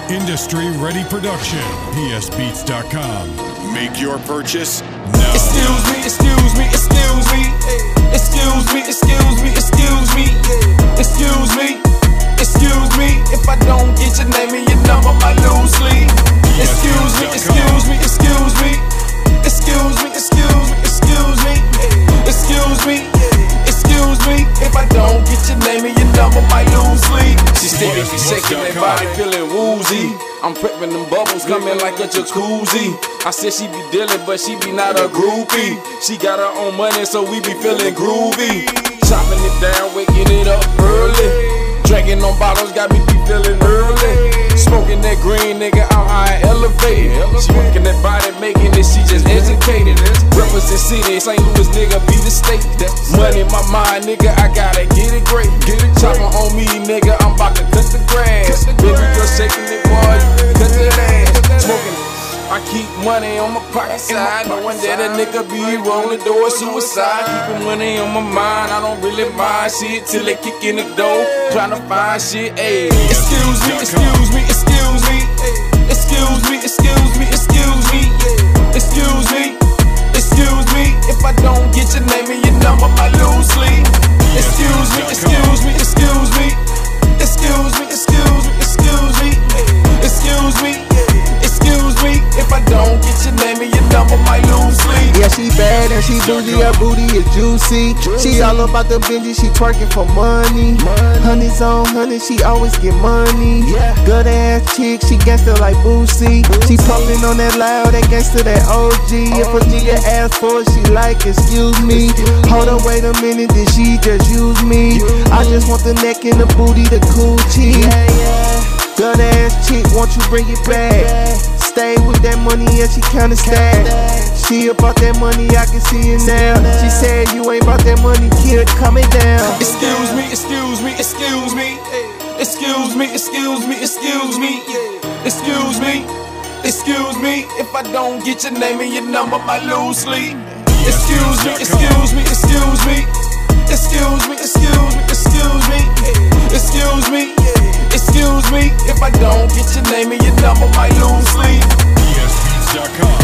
Industry-ready production. PSBeats.com. Make your purchase now. Excuse me, excuse me, excuse me. Excuse me, excuse me, excuse me. Excuse me, excuse me. If I don't get your name and your number, my loosely. Excuse me, excuse me, excuse me. Excuse me, excuse me, excuse me. Excuse me, excuse me. If I don't get your name and your number, my loosely. She steady be shaking that body, feeling woozy. I'm prepping them bubbles, coming like a jacuzzi. I said she be dealing, but she be not a groupie. She got her own money, so we be feeling groovy. Chopping it down, waking it up early. Drinking on bottles, got me be feeling early. Smoking that green, nigga, I'm high and elevated. She working that body, making it, she just educated. Represent city, St. Louis, nigga, be the state. Money in my mind, nigga, I gotta get it great. Chopping on me, nigga, I'm about to cut the grass. Baby girl shaking it, boy, cut that ass. Smoking, I keep money on my pocket side, knowing that a nigga be rolling door suicide. Keeping money on my mind, I don't really mind shit till they kick in the door, tryna find shit. Ayy, excuse me, excuse me, excuse me. Excuse me, excuse me, excuse me. Excuse me, excuse me. If I don't get your name and your number, my loosely. Excuse me, excuse me, excuse me. Excuse me, excuse me, excuse me. Excuse me, excuse me. If I don't get your name and your number, my loosely. Yeah, she bad and she bougie, her booty is juicy. She all about the Benji, she twerking for money. Honey's on honey, she always get money. Good ass chick, she gangsta like Boosie. She pumping on that loud, that gangsta, that OG. If a nigga ask for it, she like, excuse me. Hold up, wait a minute, did she just use me? I just want the neck and the booty, the coochie. Good ass chick, won't you bring it back? Stay with that money and she countin' stack. She about that money, I can see it now. She said you ain't about that money, kid, coming down. Excuse me, excuse me, excuse me. Excuse me, excuse me, excuse me. Excuse me, excuse me. If I don't get your name and your number, my loosely. Excuse me, excuse me, excuse me. Excuse me, excuse me, excuse me. Excuse me, excuse me. If I don't get your name and your number, my loosely. PSBeats.com.